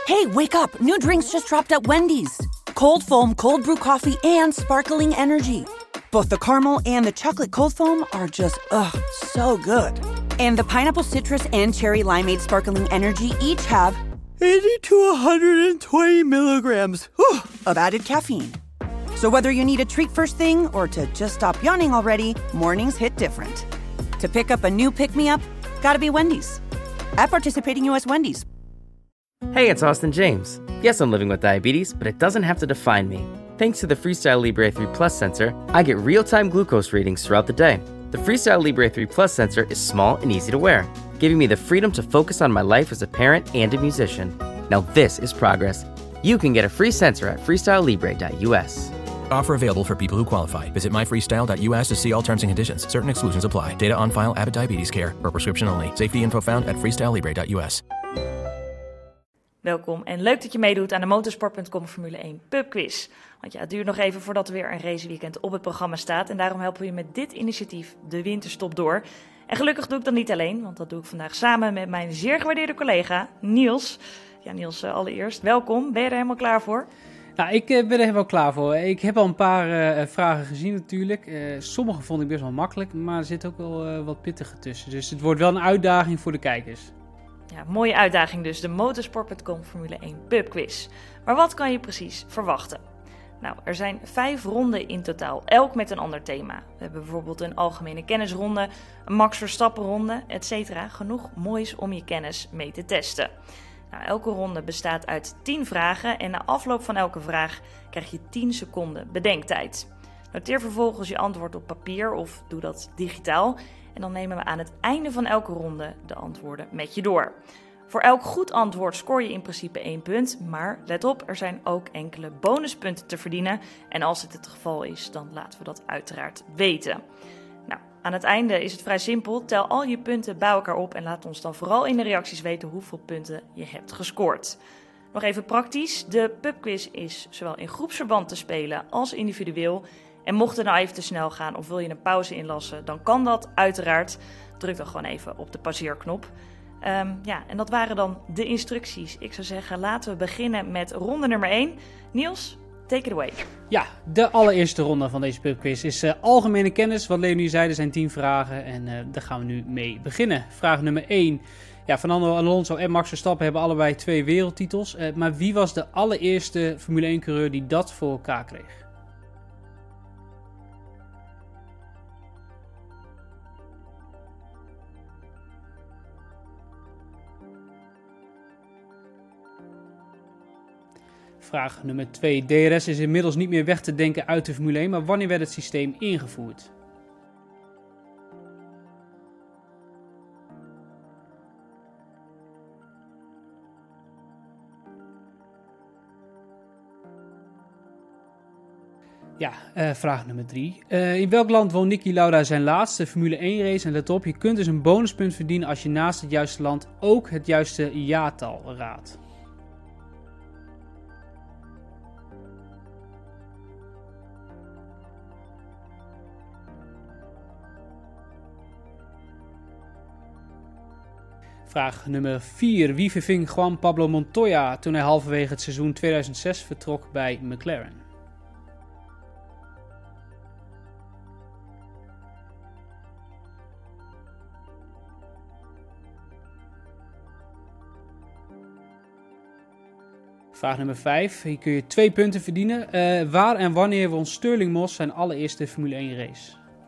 Hey, wake up. New drinks just dropped at Wendy's. Cold foam, cold brew coffee, and sparkling energy. Both the caramel and the chocolate cold foam are just, so good. And the pineapple citrus and cherry limeade sparkling energy each have 80 to 120 milligrams of added caffeine. So whether you need a treat first thing or to just stop yawning already, mornings hit different. To pick up a new pick-me-up, gotta be Wendy's. At participating U.S. Wendy's. Hey, it's Austin James. Yes, I'm living with diabetes, but it doesn't have to define me. Thanks to the Freestyle Libre 3 Plus sensor, I get real-time glucose readings throughout the day. The Freestyle Libre 3 Plus sensor is small and easy to wear, giving me the freedom to focus on my life as a parent and a musician. Now this is progress. You can get a free sensor at freestylelibre.us. Offer available for people who qualify. Visit myfreestyle.us to see all terms and conditions. Certain exclusions apply. Data on file. Abbott Diabetes Care. Per prescription only. Safety info found at freestylelibre.us. Welkom en leuk dat je meedoet aan de motorsport.com Formule 1 pubquiz. Want ja, het duurt nog even voordat er weer een raceweekend op het programma staat. En daarom helpen we je met dit initiatief de winterstop door. En gelukkig doe ik dat niet alleen, want dat doe ik vandaag samen met mijn zeer gewaardeerde collega Niels. Ja, Niels, allereerst welkom. Ben je er helemaal klaar voor? Nou, ik ben er helemaal klaar voor. Ik heb al een paar vragen gezien natuurlijk. Sommige vond ik best wel makkelijk, maar er zit ook wel wat pittige tussen. Dus het wordt wel een uitdaging voor de kijkers. Ja, mooie uitdaging dus, de motorsport.com Formule 1 pubquiz. Maar wat kan je precies verwachten? Nou, er zijn 5 ronden in totaal, elk met een ander thema. We hebben bijvoorbeeld een algemene kennisronde, een Max Verstappen ronde, etc. Genoeg moois om je kennis mee te testen. Nou, elke ronde bestaat uit 10 vragen en na afloop van elke vraag krijg je 10 seconden bedenktijd. Noteer vervolgens je antwoord op papier of doe dat digitaal. En dan nemen we aan het einde van elke ronde de antwoorden met je door. Voor elk goed antwoord scoor je in principe 1 punt. Maar let op, er zijn ook enkele bonuspunten te verdienen. En als dit het geval is, dan laten we dat uiteraard weten. Nou, aan het einde is het vrij simpel. Tel al je punten bij elkaar op en laat ons dan vooral in de reacties weten hoeveel punten je hebt gescoord. Nog even praktisch. De pubquiz is zowel in groepsverband te spelen als individueel. En mocht het nou even te snel gaan of wil je een pauze inlassen, dan kan dat uiteraard. Druk dan gewoon even op de pauzeerknop. En dat waren dan de instructies. Ik zou zeggen, laten we beginnen met ronde nummer 1. Niels, take it away. Ja, de allereerste ronde van deze pubquiz is algemene kennis. Wat Leonie zei, er zijn 10 vragen en daar gaan we nu mee beginnen. Vraag nummer 1. Ja, Fernando Alonso en Max Verstappen hebben allebei 2 wereldtitels. Maar wie was de allereerste Formule 1-coureur die dat voor elkaar kreeg? Vraag nummer 2. DRS is inmiddels niet meer weg te denken uit de Formule 1, maar wanneer werd het systeem ingevoerd? Ja, vraag nummer 3. In welk land won Niki Lauda zijn laatste Formule 1 race? En let op, je kunt dus een bonuspunt verdienen als je naast het juiste land ook het juiste jaartal raadt. Vraag nummer 4. Wie verving Juan Pablo Montoya toen hij halverwege het seizoen 2006 vertrok bij McLaren? Vraag nummer 5. Hier kun je 2 punten verdienen. Waar en wanneer won Stirling Moss zijn allereerste Formule 1 race?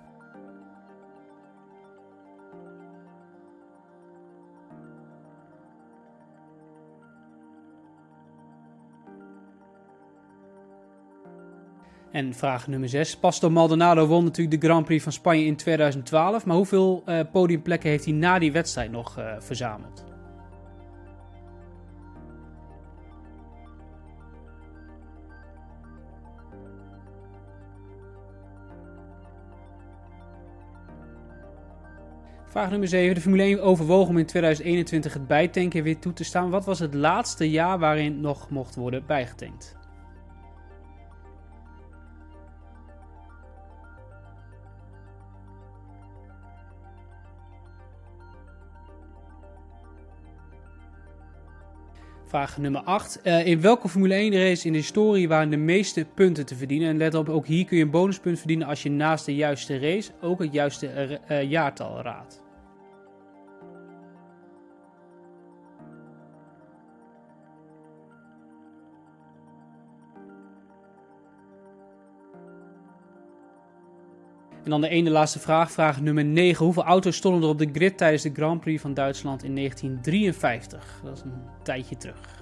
En vraag nummer 6. Pastor Maldonado won natuurlijk de Grand Prix van Spanje in 2012. Maar hoeveel podiumplekken heeft hij na die wedstrijd nog verzameld? Vraag nummer 7. De Formule 1 overwoog om in 2021 het bijtanken weer toe te staan. Wat was het laatste jaar waarin nog mocht worden bijgetankt? Vraag nummer 8. In welke Formule 1 race in de historie waren de meeste punten te verdienen? En let op, ook hier kun je een bonuspunt verdienen als je naast de juiste race ook het juiste jaartal raadt. En dan de ene laatste vraag, vraag nummer 9. Hoeveel auto's stonden er op de grid tijdens de Grand Prix van Duitsland in 1953? Dat is een tijdje terug.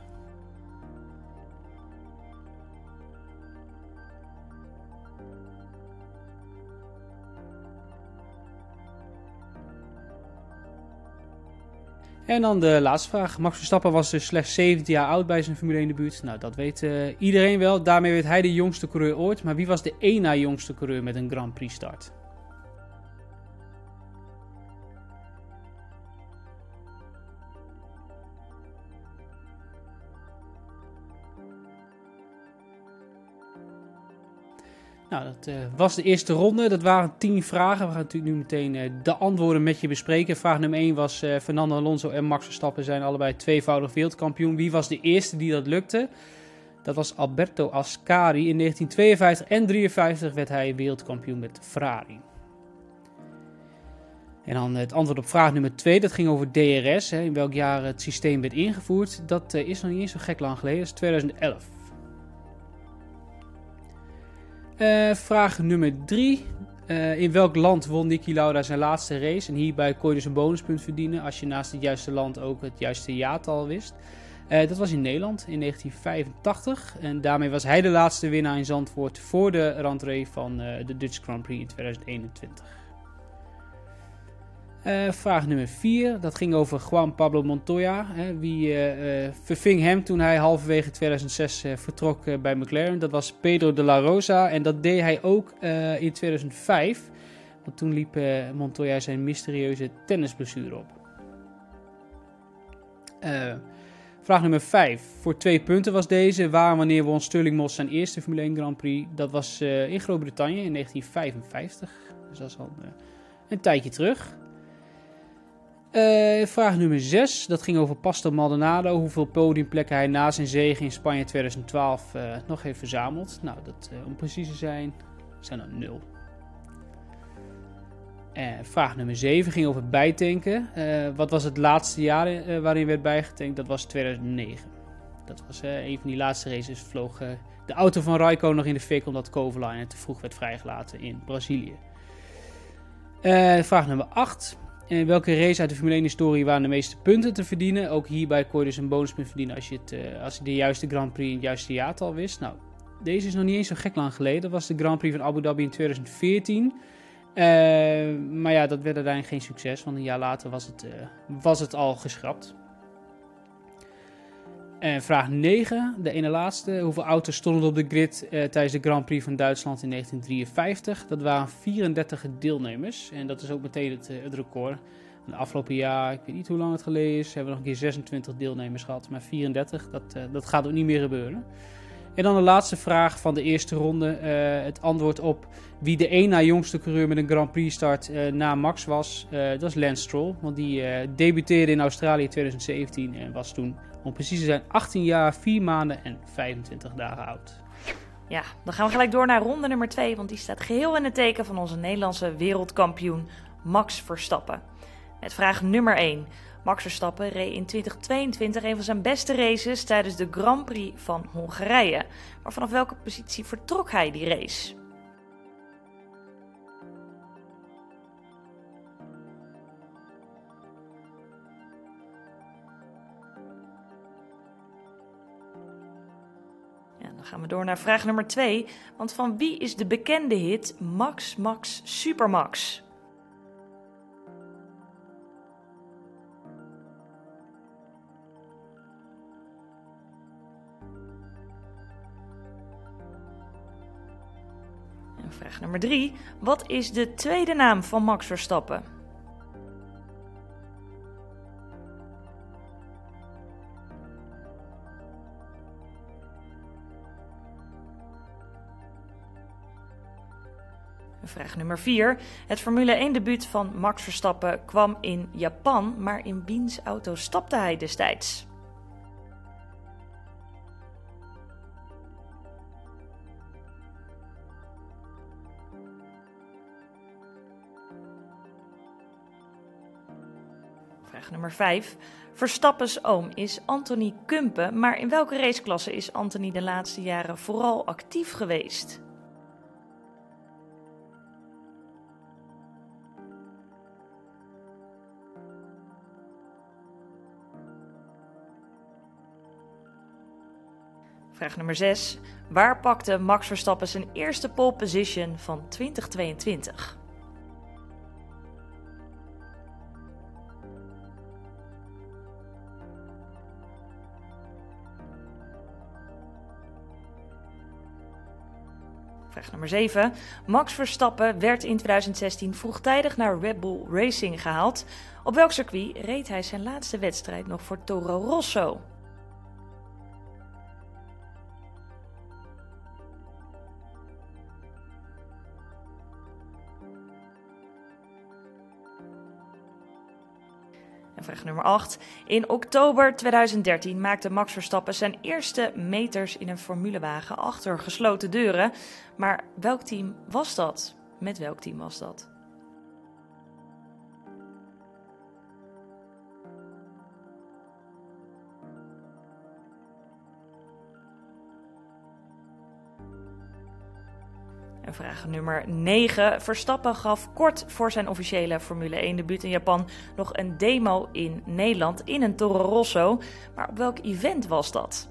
En dan de laatste vraag. Max Verstappen was dus slechts 17 jaar oud bij zijn Formule 1 debuut. Nou, dat weet iedereen wel. Daarmee werd hij de jongste coureur ooit. Maar wie was de één na jongste coureur met een Grand Prix start? Nou, dat was de eerste ronde. Dat waren 10 vragen. We gaan natuurlijk nu meteen de antwoorden met je bespreken. Vraag nummer 1 was Fernando Alonso en Max Verstappen zijn allebei tweevoudig wereldkampioen. Wie was de eerste die dat lukte? Dat was Alberto Ascari. In 1952 en 1953 werd hij wereldkampioen met Ferrari. En dan het antwoord op vraag nummer 2. Dat ging over DRS. In welk jaar het systeem werd ingevoerd. Dat is nog niet eens zo gek lang geleden. Dat is 2011. Vraag nummer 3. In welk land won Niki Lauda zijn laatste race? En hierbij kon je dus een bonuspunt verdienen als je naast het juiste land ook het juiste jaartal wist. Dat was in Nederland in 1985. En daarmee was hij de laatste winnaar in Zandvoort voor de rentree van de Dutch Grand Prix in 2021. Vraag nummer 4, dat ging over Juan Pablo Montoya. Wie verving hem toen hij halverwege 2006 vertrok bij McLaren? Dat was Pedro de la Rosa en dat deed hij ook in 2005. Want toen liep Montoya zijn mysterieuze tennisblessure op. Vraag nummer 5, voor 2 punten was deze. Waar en wanneer won Stirling Moss zijn eerste Formule 1 Grand Prix? Dat was in Groot-Brittannië in 1955. Dus dat is al een tijdje terug. Vraag nummer 6, dat ging over Pastor Maldonado. Hoeveel podiumplekken hij na zijn zege in Spanje 2012 nog heeft verzameld. Nou, dat om precies te zijn er 0. Vraag nummer 7 ging over bijtanken. Wat was het laatste jaar waarin werd bijgetankt? Dat was 2009. Dat was een van die laatste races. Vloog de auto van Raikkonen nog in de fik omdat Kovalainen te vroeg werd vrijgelaten in Brazilië. Vraag nummer 8. In welke race uit de Formule 1-historie waren de meeste punten te verdienen? Ook hierbij kon je dus een bonuspunt verdienen als je de juiste Grand Prix in het juiste jaartal wist. Nou, deze is nog niet eens zo gek lang geleden. Dat was de Grand Prix van Abu Dhabi in 2014. Maar ja, dat werd uiteindelijk geen succes, want een jaar later was het al geschrapt. Vraag 9, de ene laatste. Hoeveel auto's stonden er op de grid tijdens de Grand Prix van Duitsland in 1953? Dat waren 34 deelnemers. En dat is ook meteen het record. De afgelopen jaar, ik weet niet hoe lang het geleden is, hebben we nog een keer 26 deelnemers gehad. Maar 34, dat gaat ook niet meer gebeuren. En dan de laatste vraag van de eerste ronde. Het antwoord op wie de één na jongste coureur met een Grand Prix start na Max was. Dat is Lance Stroll. Want die debuteerde in Australië in 2017 en was toen, om precies te zijn, 18 jaar, 4 maanden en 25 dagen oud. Ja, dan gaan we gelijk door naar ronde nummer 2, want die staat geheel in het teken van onze Nederlandse wereldkampioen Max Verstappen. Met vraag nummer 1. Max Verstappen reed in 2022 een van zijn beste races tijdens de Grand Prix van Hongarije. Maar vanaf welke positie vertrok hij die race? Dan gaan we door naar vraag nummer 2. Want van wie is de bekende hit Max Max Supermax? En vraag nummer 3. Wat is de tweede naam van Max Verstappen? Vraag nummer 4. Het Formule 1 debuut van Max Verstappen kwam in Japan, maar in wiens auto stapte hij destijds? Vraag nummer 5. Verstappens oom is Anthony Kumpe, maar in welke raceklasse is Anthony de laatste jaren vooral actief geweest? Vraag nummer 6. Waar pakte Max Verstappen zijn eerste pole position van 2022? Vraag nummer 7. Max Verstappen werd in 2016 vroegtijdig naar Red Bull Racing gehaald. Op welk circuit reed hij zijn laatste wedstrijd nog voor Toro Rosso? En vraag nummer 8. In oktober 2013 maakte Max Verstappen zijn eerste meters in een formulewagen achter gesloten deuren. Maar welk team was dat? Met welk team was dat? En vraag nummer 9. Verstappen gaf kort voor zijn officiële Formule 1 debuut in Japan nog een demo in Nederland in een Toro Rosso. Maar op welk event was dat?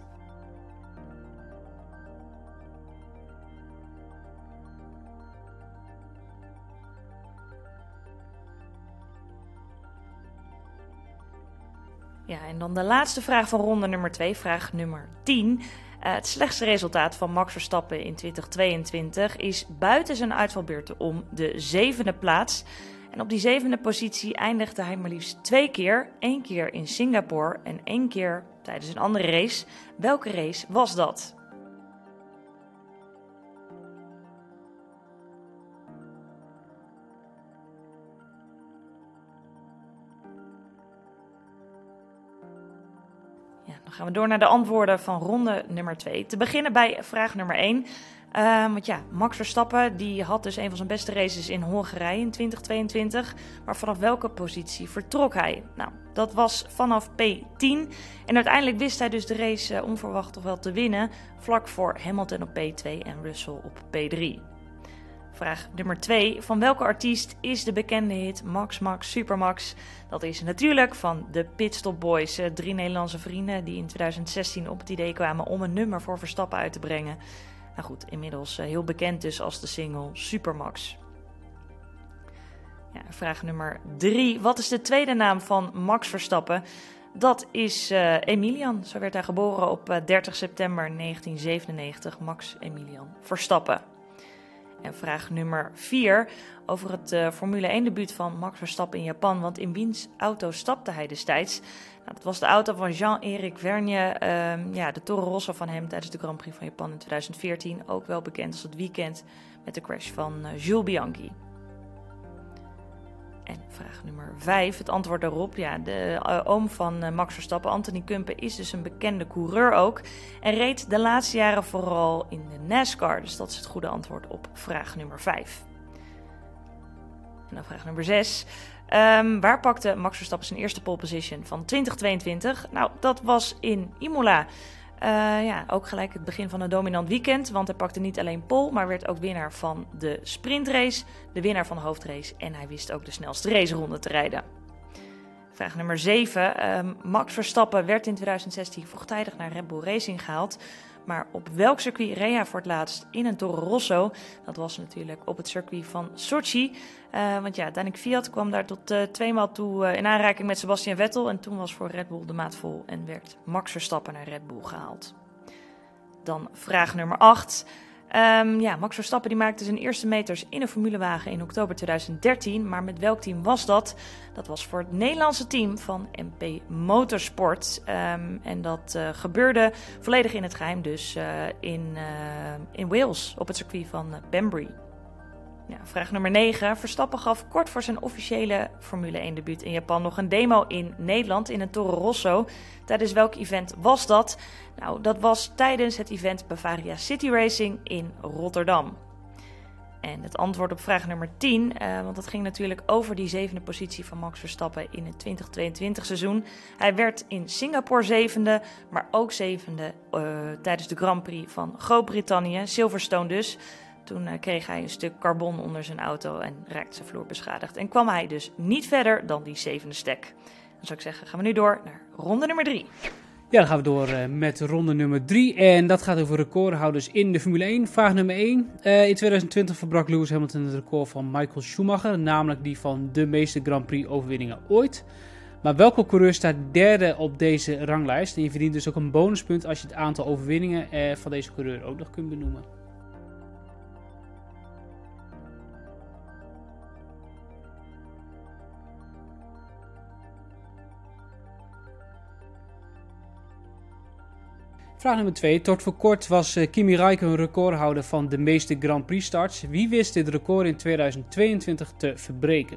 Ja, en dan de laatste vraag van ronde nummer 2, vraag nummer 10. Het slechtste resultaat van Max Verstappen in 2022 is buiten zijn uitvalbeurten om de 7e plaats. En op die 7e positie eindigde hij maar liefst 2 keer. 1 keer in Singapore en 1 keer tijdens een andere race. Welke race was dat? Dan gaan we door naar de antwoorden van ronde nummer 2. Te beginnen bij vraag nummer 1. Want ja, Max Verstappen die had dus een van zijn beste races in Hongarije in 2022. Maar vanaf welke positie vertrok hij? Nou, dat was vanaf P10. En uiteindelijk wist hij dus de race onverwacht toch wel te winnen. Vlak voor Hamilton op P2 en Russell op P3. Vraag nummer 2. Van welke artiest is de bekende hit Max Max Supermax? Dat is natuurlijk van de Pitstop Boys. 3 Nederlandse vrienden die in 2016 op het idee kwamen om een nummer voor Verstappen uit te brengen. Nou goed, inmiddels heel bekend dus als de single Supermax. Ja, vraag nummer 3. Wat is de tweede naam van Max Verstappen? Dat is Emilian. Zo werd hij geboren op 30 september 1997. Max Emilian Verstappen. En vraag nummer 4 over het Formule 1 debuut van Max Verstappen in Japan. Want in wiens auto stapte hij destijds? Nou, dat was de auto van Jean-Éric Vergne, de Toro Rosso van hem tijdens de Grand Prix van Japan in 2014. Ook wel bekend als het weekend met de crash van Jules Bianchi. En vraag nummer 5, het antwoord daarop. Ja, de oom van Max Verstappen, Anthony Kumpe, is dus een bekende coureur ook. En reed de laatste jaren vooral in de NASCAR. Dus dat is het goede antwoord op vraag nummer 5. En dan vraag nummer 6. Waar pakte Max Verstappen zijn eerste pole position van 2022? Nou, dat was in Imola. Ook gelijk het begin van een dominant weekend. Want hij pakte niet alleen pole, maar werd ook winnaar van de sprintrace. De winnaar van de hoofdrace. En hij wist ook de snelste raceronde te rijden. Vraag nummer 7. Max Verstappen werd in 2016 vroegtijdig naar Red Bull Racing gehaald. Maar op welk circuit reed hij voor het laatst in een Toro Rosso? Dat was natuurlijk op het circuit van Sochi. Want ja, Daniel Kvyat kwam daar tot 2 maal toe in aanraking met Sebastian Vettel. En toen was voor Red Bull de maat vol en werd Max Verstappen naar Red Bull gehaald. Dan vraag nummer 8. Max Verstappen die maakte zijn eerste meters in een formulewagen in oktober 2013. Maar met welk team was dat? Dat was voor het Nederlandse team van MP Motorsport. En dat gebeurde volledig in het geheim dus in Wales op het circuit van Banbury. Ja, vraag nummer 9. Verstappen gaf kort voor zijn officiële Formule 1 debuut in Japan nog een demo in Nederland in een Toro Rosso. Tijdens welk event was dat? Nou, dat was tijdens het event Bavaria City Racing in Rotterdam. En het antwoord op vraag nummer 10, want dat ging natuurlijk over die 7e positie van Max Verstappen in het 2022 seizoen. Hij werd in Singapore 7e, maar ook 7e tijdens de Grand Prix van Groot-Brittannië, Silverstone dus. Toen kreeg hij een stuk carbon onder zijn auto en raakte zijn vloer beschadigd. En kwam hij dus niet verder dan die 7e stek. Dan zou ik zeggen, gaan we nu door naar ronde nummer 3. Ja, dan gaan we door met ronde nummer 3. En dat gaat over recordhouders in de Formule 1. Vraag nummer 1. In 2020 verbrak Lewis Hamilton het record van Michael Schumacher. Namelijk die van de meeste Grand Prix overwinningen ooit. Maar welke coureur staat derde op deze ranglijst? En je verdient dus ook een bonuspunt als je het aantal overwinningen van deze coureur ook nog kunt benoemen. Vraag nummer 2. Tot voor kort was Kimi Räikkönen recordhouder van de meeste Grand Prix starts. Wie wist dit record in 2022 te verbreken?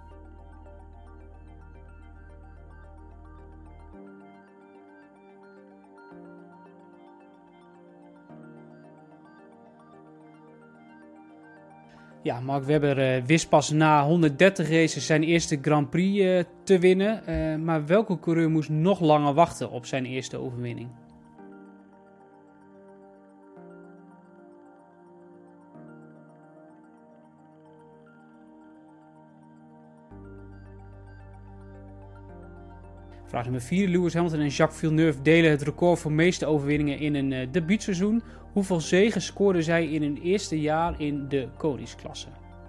Ja, Mark Webber wist pas na 130 races zijn eerste Grand Prix te winnen. Maar welke coureur moest nog langer wachten op zijn eerste overwinning? Vraag nummer 4. Lewis Hamilton en Jacques Villeneuve delen het record voor meeste overwinningen in een debuutseizoen. Hoeveel zegen scoorden zij in hun eerste jaar in de koningsklasse?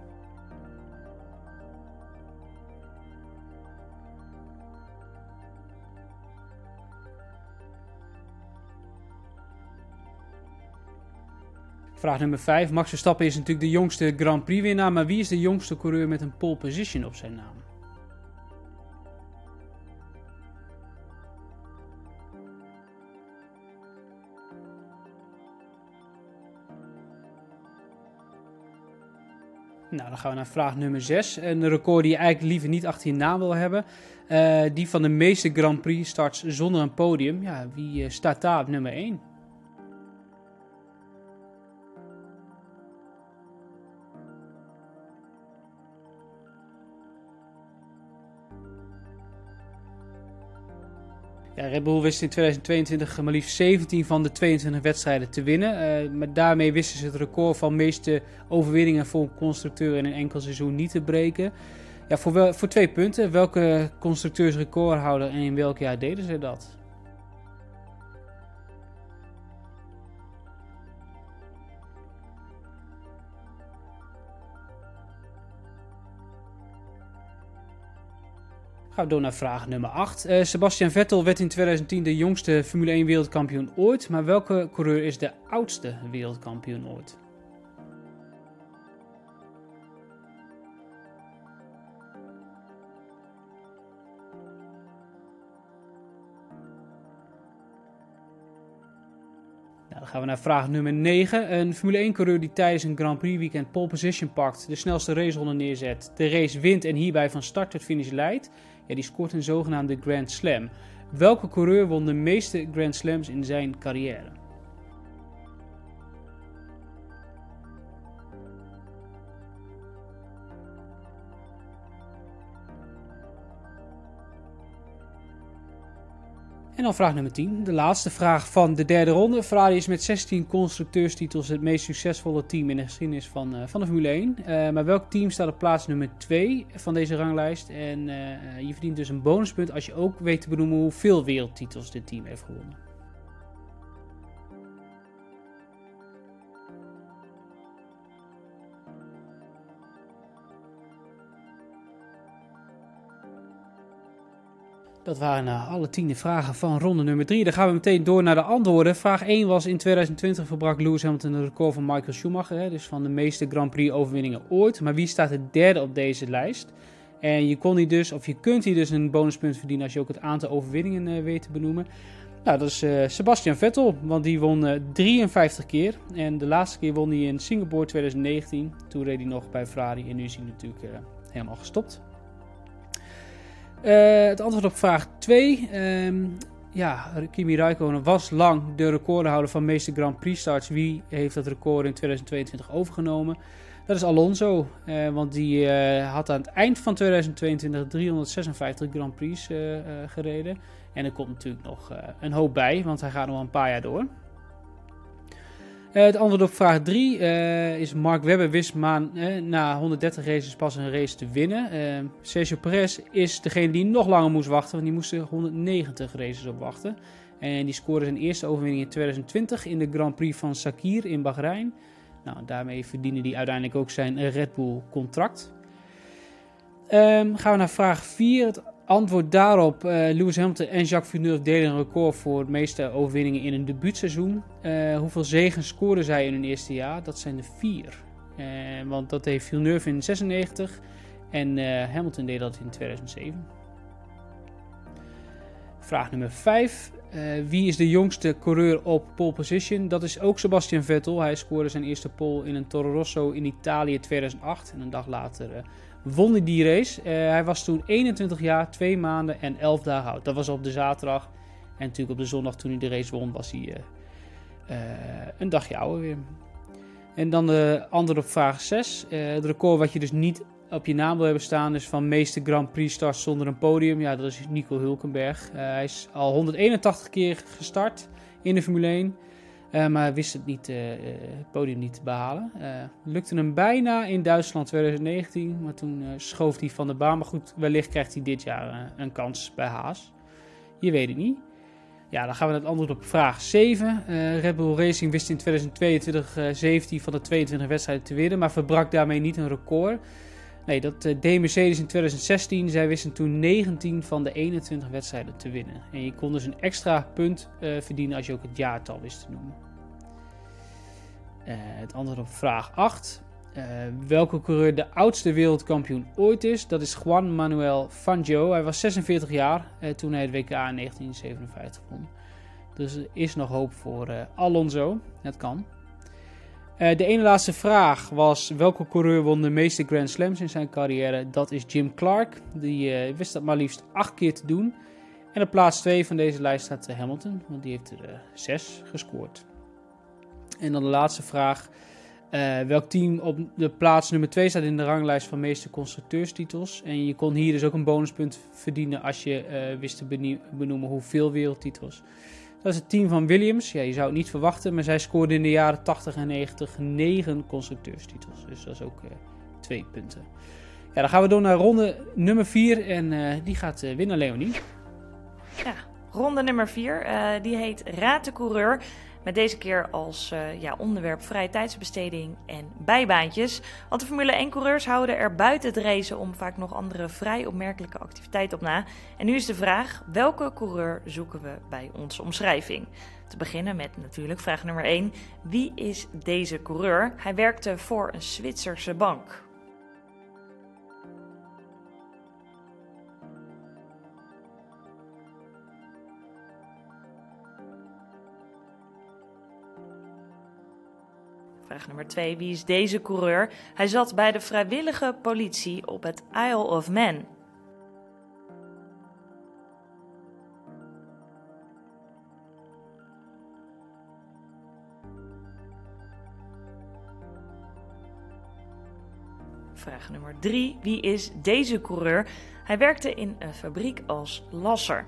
Vraag nummer 5. Max Verstappen is natuurlijk de jongste Grand Prix winnaar, maar wie is de jongste coureur met een pole position op zijn naam? Nou, dan gaan we naar vraag nummer 6. Een record die je eigenlijk liever niet achter je naam wil hebben. Die van de meeste Grand Prix starts zonder een podium. Ja, wie staat daar op nummer 1? Ja, Red Bull wist in 2022 maar liefst 17 van de 22 wedstrijden te winnen. Maar daarmee wisten ze het record van meeste overwinningen voor een constructeur in een enkel seizoen niet te breken. Ja, voor 2 punten. Welke constructeursrecordhouder en in welk jaar deden ze dat? Gaan we door naar vraag nummer 8. Sebastian Vettel werd in 2010 de jongste Formule 1 wereldkampioen ooit. Maar welke coureur is de oudste wereldkampioen ooit? Dan gaan we naar vraag nummer 9. Een Formule 1 coureur die tijdens een Grand Prix weekend pole position pakt, de snelste raceronde neerzet, de race wint en hierbij van start tot finish leidt. Ja, die scoort een zogenaamde Grand Slam. Welke coureur won de meeste Grand Slams in zijn carrière? En dan vraag nummer 10, de laatste vraag van de derde ronde. Ferrari is met 16 constructeurstitels het meest succesvolle team in de geschiedenis van de Formule 1. Maar welk team staat op plaats nummer 2 van deze ranglijst? En je verdient dus een bonuspunt als je ook weet te benoemen hoeveel wereldtitels dit team heeft gewonnen. Dat waren alle 10 vragen van ronde nummer 3. Dan gaan we meteen door naar de antwoorden. Vraag 1 was in 2020 verbrak Lewis Hamilton het record van Michael Schumacher. Dus van de meeste Grand Prix overwinningen ooit. Maar wie staat het derde op deze lijst? En je kunt hier dus een bonuspunt verdienen als je ook het aantal overwinningen weet te benoemen. Nou, dat is Sebastian Vettel, want die won 53 keer. En de laatste keer won hij in Singapore 2019. Toen reed hij nog bij Ferrari en nu is hij natuurlijk helemaal gestopt. Het antwoord op vraag 2. Kimi Räikkönen was lang de recordhouder van de meeste Grand Prix starts. Wie heeft dat record in 2022 overgenomen? Dat is Alonso, want die had aan het eind van 2022 356 Grand Prix gereden. En er komt natuurlijk nog een hoop bij, want hij gaat nog een paar jaar door. Het antwoord op vraag 3 is Mark Webber wist maar na 130 races pas een race te winnen. Sergio Perez is degene die nog langer moest wachten, want die moest er 190 races op wachten. En die scoorde zijn eerste overwinning in 2020 in de Grand Prix van Sakhir in Bahrein. Nou, daarmee verdiende hij uiteindelijk ook zijn Red Bull contract. Gaan we naar vraag 4. Het antwoord daarop, Lewis Hamilton en Jacques Villeneuve delen een record voor de meeste overwinningen in een debuutseizoen. Hoeveel zegens scoorden zij in hun eerste jaar? Dat zijn er 4. Want dat heeft Villeneuve in 96 en Hamilton deed dat in 2007. Vraag nummer 5. Wie is de jongste coureur op pole position? Dat is ook Sebastian Vettel. Hij scoorde zijn eerste pole in een Toro Rosso in Italië 2008. En een dag later won hij die race. Hij was toen 21 jaar, 2 maanden en 11 dagen oud. Dat was op de zaterdag. En natuurlijk op de zondag toen hij de race won was hij een dagje ouder weer. En dan de antwoord op vraag 6. Het record wat je dus niet op je naam wil hebben staan is van meeste Grand Prix starts zonder een podium. Ja, dat is Nico Hülkenberg. Hij is al 181 keer gestart in de Formule 1. Maar wist het podium niet te behalen. Lukte hem bijna in Duitsland 2019. Maar toen schoof hij van de baan. Maar goed, wellicht krijgt hij dit jaar een kans bij Haas. Je weet het niet. Ja, dan gaan we naar het antwoord op vraag 7. Red Bull Racing wist in 2022 17 van de 22 wedstrijden te winnen. Maar verbrak daarmee niet een record. Nee, dat deed Mercedes in 2016. Zij wisten toen 19 van de 21 wedstrijden te winnen. En je kon dus een extra punt verdienen als je ook het jaartal wist te noemen. Het antwoord op vraag 8. Welke coureur de oudste wereldkampioen ooit is? Dat is Juan Manuel Fangio. Hij was 46 jaar toen hij het WK in 1957 won. Dus er is nog hoop voor Alonso. Het kan. De ene laatste vraag was welke coureur won de meeste Grand Slams in zijn carrière? Dat is Jim Clark. Die wist dat maar liefst 8 keer te doen. En op plaats 2 van deze lijst staat Hamilton, want die heeft er 6 gescoord. En dan de laatste vraag. Welk team op de plaats nummer 2 staat in de ranglijst van meeste constructeurstitels? En je kon hier dus ook een bonuspunt verdienen als je wist te benoemen hoeveel wereldtitels. Dat is het team van Williams. Ja, je zou het niet verwachten, maar zij scoorden in de jaren 80 en 90 9 constructeurstitels. Dus dat is ook 2 punten. Ja, dan gaan we door naar ronde nummer 4 en die gaat winnen, Leonie. Ja, ronde nummer 4, die heet Raad de Coureur. Met deze keer als onderwerp vrije tijdsbesteding en bijbaantjes. Want de Formule 1-coureurs houden er buiten het racen om vaak nog andere vrij opmerkelijke activiteiten op na. En nu is de vraag, welke coureur zoeken we bij onze omschrijving? Te beginnen met natuurlijk vraag nummer 1. Wie is deze coureur? Hij werkte voor een Zwitserse bank. Vraag nummer 2. Wie is deze coureur? Hij zat bij de vrijwillige politie op het Isle of Man. Vraag nummer 3. Wie is deze coureur? Hij werkte in een fabriek als lasser.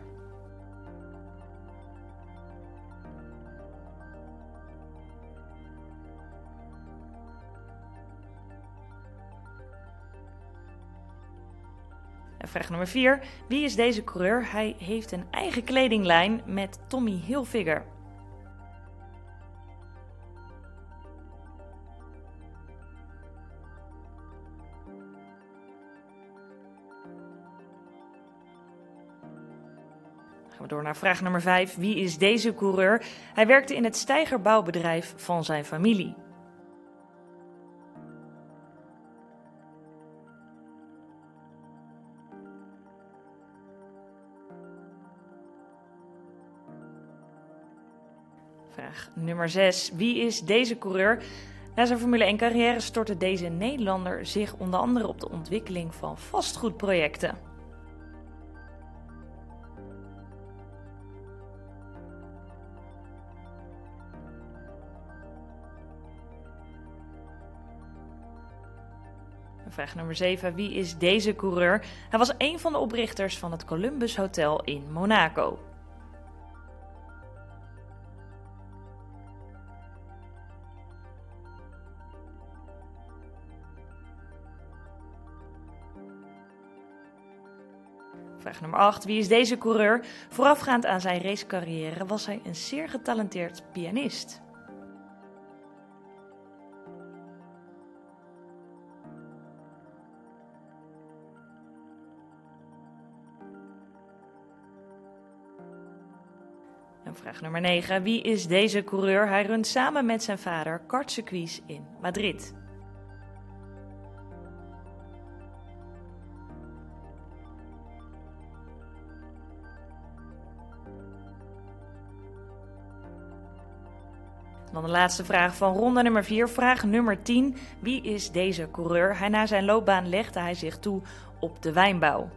Vraag nummer 4. Wie is deze coureur? Hij heeft een eigen kledinglijn met Tommy Hilfiger. Gaan we door naar vraag nummer 5. Wie is deze coureur? Hij werkte in het steigerbouwbedrijf van zijn familie. Vraag nummer 6. Wie is deze coureur? Na zijn Formule 1 carrière stortte deze Nederlander zich onder andere op de ontwikkeling van vastgoedprojecten. Vraag nummer 7. Wie is deze coureur? Hij was een van de oprichters van het Columbus Hotel in Monaco. Vraag nummer 8. Wie is deze coureur? Voorafgaand aan zijn racecarrière was hij een zeer getalenteerd pianist. En vraag nummer 9. Wie is deze coureur? Hij runt samen met zijn vader kartcircuits in Madrid. Dan de laatste vraag van ronde nummer 4. Vraag nummer 10. Wie is deze coureur? Na zijn loopbaan legde hij zich toe op de wijnbouw.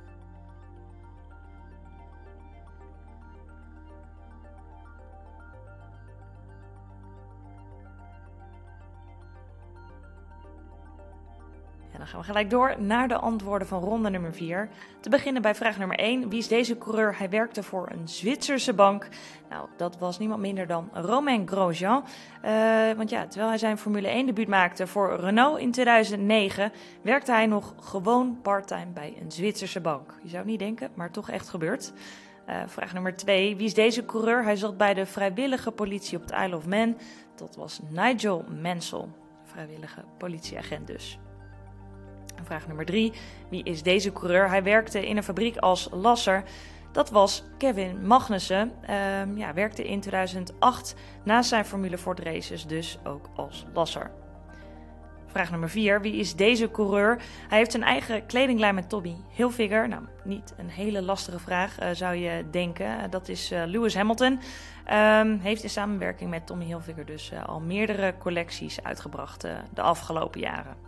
En dan gaan we gelijk door naar de antwoorden van ronde nummer 4. Te beginnen bij vraag nummer 1. Wie is deze coureur? Hij werkte voor een Zwitserse bank. Nou, dat was niemand minder dan Romain Grosjean. Want ja, terwijl hij zijn Formule 1 debuut maakte voor Renault in 2009... werkte hij nog gewoon parttime bij een Zwitserse bank. Je zou het niet denken, maar toch echt gebeurd. Vraag nummer 2. Wie is deze coureur? Hij zat bij de vrijwillige politie op het Isle of Man. Dat was Nigel Mansell, vrijwillige politieagent dus. Vraag nummer 3. Wie is deze coureur? Hij werkte in een fabriek als lasser. Dat was Kevin Magnussen. Werkte in 2008 naast zijn Formule Ford races dus ook als lasser. Vraag nummer 4. Wie is deze coureur? Hij heeft een eigen kledinglijn met Tommy Hilfiger. Nou, niet een hele lastige vraag zou je denken. Dat is Lewis Hamilton. Heeft in samenwerking met Tommy Hilfiger dus al meerdere collecties uitgebracht de afgelopen jaren.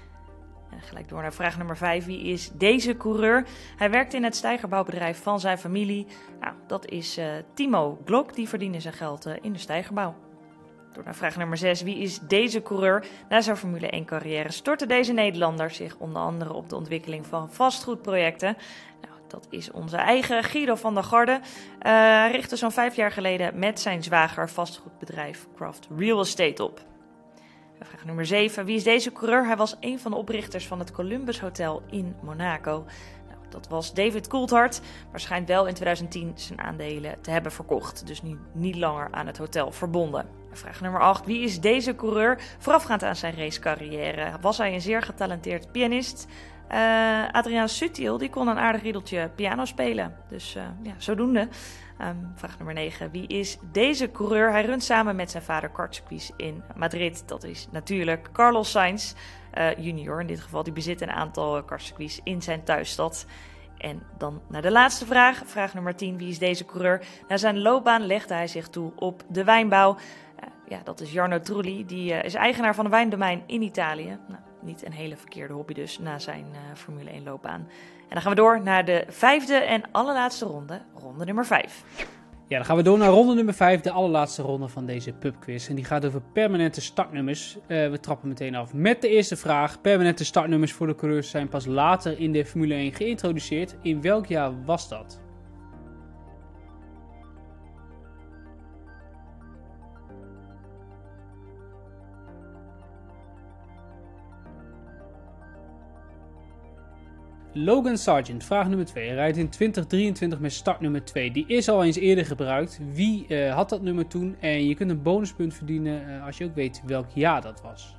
En gelijk door naar vraag nummer 5. Wie is deze coureur? Hij werkt in het steigerbouwbedrijf van zijn familie. Nou, dat is Timo Glock. Die verdiende zijn geld in de steigerbouw. Door naar vraag nummer 6. Wie is deze coureur? Na zijn Formule 1 carrière stortte deze Nederlander zich onder andere op de ontwikkeling van vastgoedprojecten. Nou, dat is onze eigen Guido van der Garde. Hij richtte zo'n 5 jaar geleden met zijn zwager vastgoedbedrijf Craft Real Estate op. Vraag nummer 7. Wie is deze coureur? Hij was een van de oprichters van het Columbus Hotel in Monaco. Nou, dat was David Coulthard, maar schijnt wel in 2010 zijn aandelen te hebben verkocht. Dus niet langer aan het hotel verbonden. Vraag nummer 8. Wie is deze coureur? Voorafgaand aan zijn racecarrière was hij een zeer getalenteerd pianist. Adriaan Sutil die kon een aardig riedeltje piano spelen. Dus zodoende. Vraag nummer 9. Wie is deze coureur? Hij runt samen met zijn vader kartcircuits in Madrid. Dat is natuurlijk Carlos Sainz junior. In dit geval, die bezit een aantal kartcircuits in zijn thuisstad. En dan naar de laatste vraag. Vraag nummer 10. Wie is deze coureur? Na zijn loopbaan legde hij zich toe op de wijnbouw. Dat is Jarno Trulli. Die is eigenaar van een wijndomein in Italië. Nou, niet een hele verkeerde hobby dus na zijn Formule 1 loopbaan. En dan gaan we door naar de 5e en allerlaatste ronde. Ronde nummer 5. Ja, dan gaan we door naar ronde nummer 5. De allerlaatste ronde van deze pubquiz. En die gaat over permanente startnummers. We trappen meteen af met de eerste vraag. Permanente startnummers voor de coureurs zijn pas later in de Formule 1 geïntroduceerd. In welk jaar was dat? Logan Sargent, vraag nummer 2. Hij rijdt in 2023 met startnummer 2. Die is al eens eerder gebruikt. Wie had dat nummer toen? En je kunt een bonuspunt verdienen als je ook weet welk jaar dat was.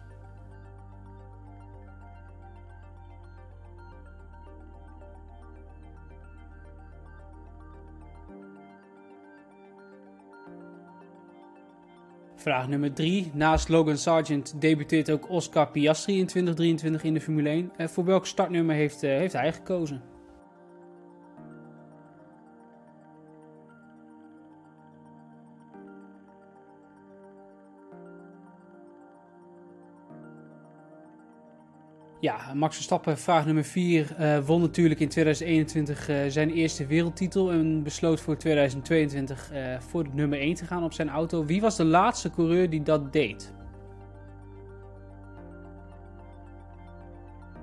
Vraag nummer 3. Naast Logan Sargent debuteert ook Oscar Piastri in 2023 in de Formule 1. Voor welk startnummer heeft hij gekozen? Ja, Max Verstappen, vraag nummer 4, won natuurlijk in 2021 zijn eerste wereldtitel en besloot voor 2022 voor de nummer 1 te gaan op zijn auto. Wie was de laatste coureur die dat deed?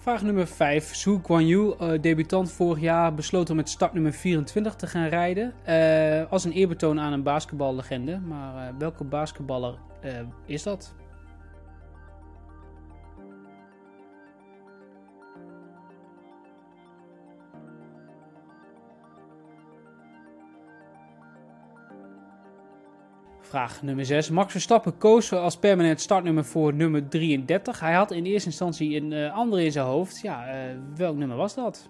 Vraag nummer 5. Zhou Guanyu, debutant vorig jaar, besloot om met startnummer 24 te gaan rijden. Als een eerbetoon aan een basketballegende. Maar welke basketballer is dat? Vraag nummer 6. Max Verstappen koos als permanent startnummer voor nummer 33. Hij had in eerste instantie een andere in zijn hoofd. Ja, welk nummer was dat?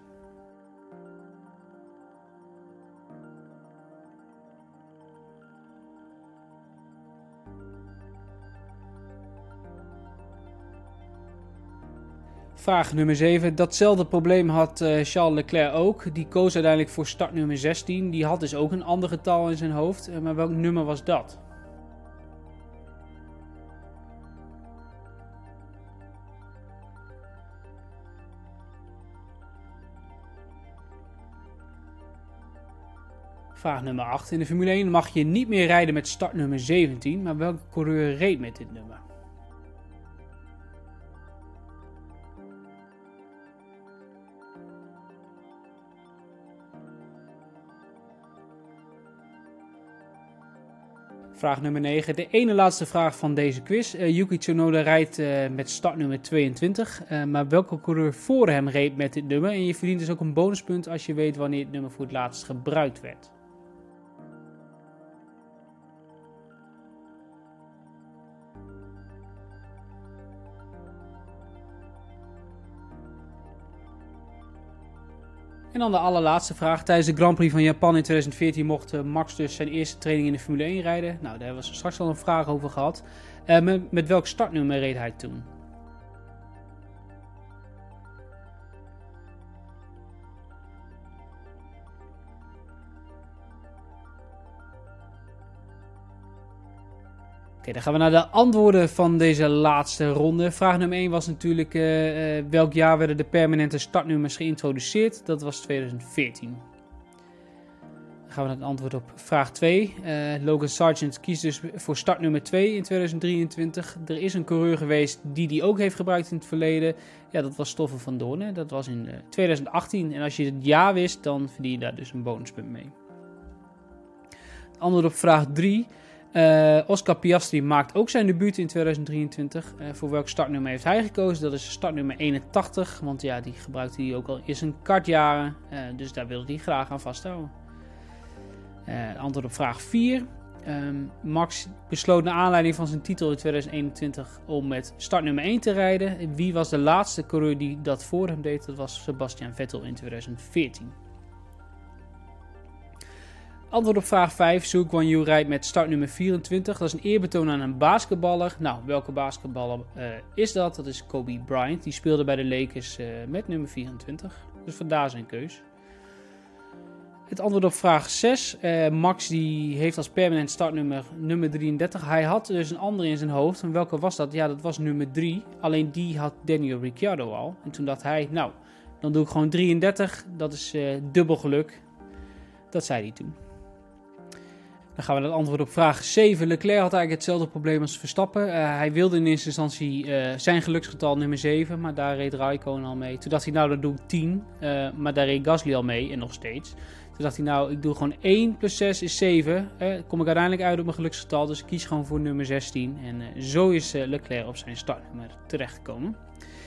Vraag nummer 7. Datzelfde probleem had Charles Leclerc ook. Die koos uiteindelijk voor startnummer 16. Die had dus ook een ander getal in zijn hoofd. Maar welk nummer was dat? Vraag nummer 8. In de Formule 1 mag je niet meer rijden met startnummer 17. Maar welke coureur reed met dit nummer? Vraag nummer 9. De ene laatste vraag van deze quiz. Yuki Tsunoda rijdt met startnummer 22. Maar welke coureur voor hem reed met dit nummer? En je verdient dus ook een bonuspunt als je weet wanneer het nummer voor het laatst gebruikt werd. En dan de allerlaatste vraag. Tijdens de Grand Prix van Japan in 2014 mocht Max dus zijn eerste training in de Formule 1 rijden. Nou, daar hebben we straks al een vraag over gehad. Met welk startnummer reed hij toen? Oké, dan gaan we naar de antwoorden van deze laatste ronde. Vraag nummer 1 was natuurlijk welk jaar werden de permanente startnummers geïntroduceerd? Dat was 2014. Dan gaan we naar het antwoord op vraag 2. Logan Sargent kiest dus voor startnummer 2 in 2023. Er is een coureur geweest die ook heeft gebruikt in het verleden. Ja, dat was Stoffel van Doorn. Dat was in 2018. En als je het jaar wist, dan verdien je daar dus een bonuspunt mee. Het antwoord op vraag 3. Oscar Piastri maakt ook zijn debuut in 2023. Voor welk startnummer heeft hij gekozen? Dat is startnummer 81. Want ja, die gebruikte hij ook al in zijn kartjaren. Dus daar wilde hij graag aan vasthouden. Antwoord op vraag 4. Max besloot naar aanleiding van zijn titel in 2021 om met startnummer 1 te rijden. Wie was de laatste coureur die dat voor hem deed? Dat was Sebastian Vettel in 2014. Antwoord op vraag 5. Zhou Guanyu rijdt met startnummer 24. Dat is een eerbetoon aan een basketballer. Nou, welke basketballer is dat? Dat is Kobe Bryant. Die speelde bij de Lakers met nummer 24. Dus vandaar zijn keus. Het antwoord op vraag 6. Max die heeft als permanent startnummer nummer 33. Hij had dus een andere in zijn hoofd. En welke was dat? Ja, dat was nummer 3. Alleen die had Daniel Ricciardo al. En toen dacht hij, nou, dan doe ik gewoon 33. Dat is dubbel geluk. Dat zei hij toen. Dan gaan we naar het antwoord op vraag 7. Leclerc had eigenlijk hetzelfde probleem als Verstappen. Hij wilde in eerste instantie zijn geluksgetal nummer 7, maar daar reed Raikkonen al mee. Toen dacht hij, nou dan doe ik 10, maar daar reed Gasly al mee en nog steeds. Toen dacht hij, nou ik doe gewoon 1 plus 6 is 7. Kom ik uiteindelijk uit op mijn geluksgetal, dus ik kies gewoon voor nummer 16. En zo is Leclerc op zijn startnummer terechtgekomen.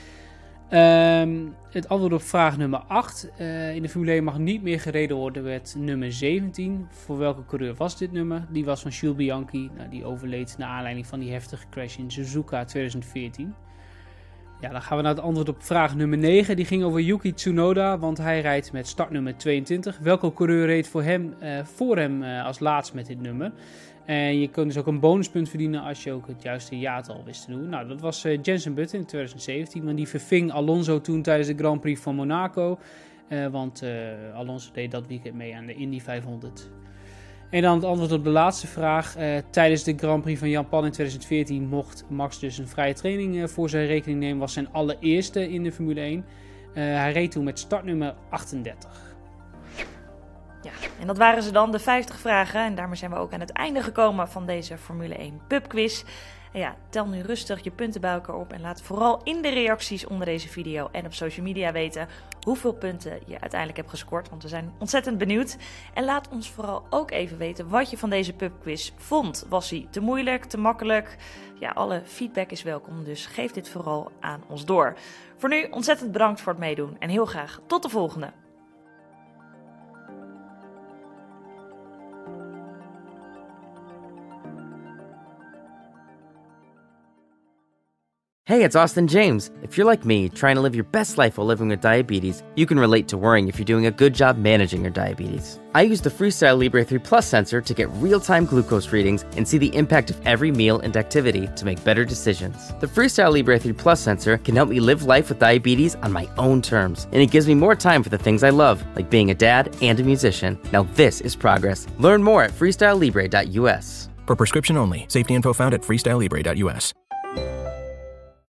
Het antwoord op vraag nummer 8. In de Formule 1 mag niet meer gereden worden met nummer 17. Voor welke coureur was dit nummer? Die was van Jules Bianchi. Nou, die overleed naar aanleiding van die heftige crash in Suzuka 2014. Ja, dan gaan we naar het antwoord op vraag nummer 9. Die ging over Yuki Tsunoda, want hij rijdt met startnummer 22. Welke coureur reed voor hem als laatst met dit nummer? En je kunt dus ook een bonuspunt verdienen als je ook het juiste jaartal wist te doen. Nou, dat was Jenson Button in 2017. Want die verving Alonso toen tijdens de Grand Prix van Monaco. Want Alonso deed dat weekend mee aan de Indy 500. En dan het antwoord op de laatste vraag. Tijdens de Grand Prix van Japan in 2014 mocht Max dus een vrije training voor zijn rekening nemen. Was zijn allereerste in de Formule 1. Hij reed toen met startnummer 38. Ja, en dat waren ze dan, de 50 vragen. En daarmee zijn we ook aan het einde gekomen van deze Formule 1 pubquiz. En ja, tel nu rustig je punten bij elkaar op en laat vooral in de reacties onder deze video en op social media weten hoeveel punten je uiteindelijk hebt gescoord, want we zijn ontzettend benieuwd. En laat ons vooral ook even weten wat je van deze pubquiz vond. Was hij te moeilijk, te makkelijk? Ja, alle feedback is welkom, dus geef dit vooral aan ons door. Voor nu ontzettend bedankt voor het meedoen en heel graag tot de volgende. Hey, it's Austin James. If you're like me, trying to live your best life while living with diabetes, you can relate to worrying if you're doing a good job managing your diabetes. I use the Freestyle Libre 3 Plus sensor to get real-time glucose readings and see the impact of every meal and activity to make better decisions. The Freestyle Libre 3 Plus sensor can help me live life with diabetes on my own terms, and it gives me more time for the things I love, like being a dad and a musician. Now this is progress. Learn more at freestylelibre.us. For prescription only. Safety info found at freestylelibre.us.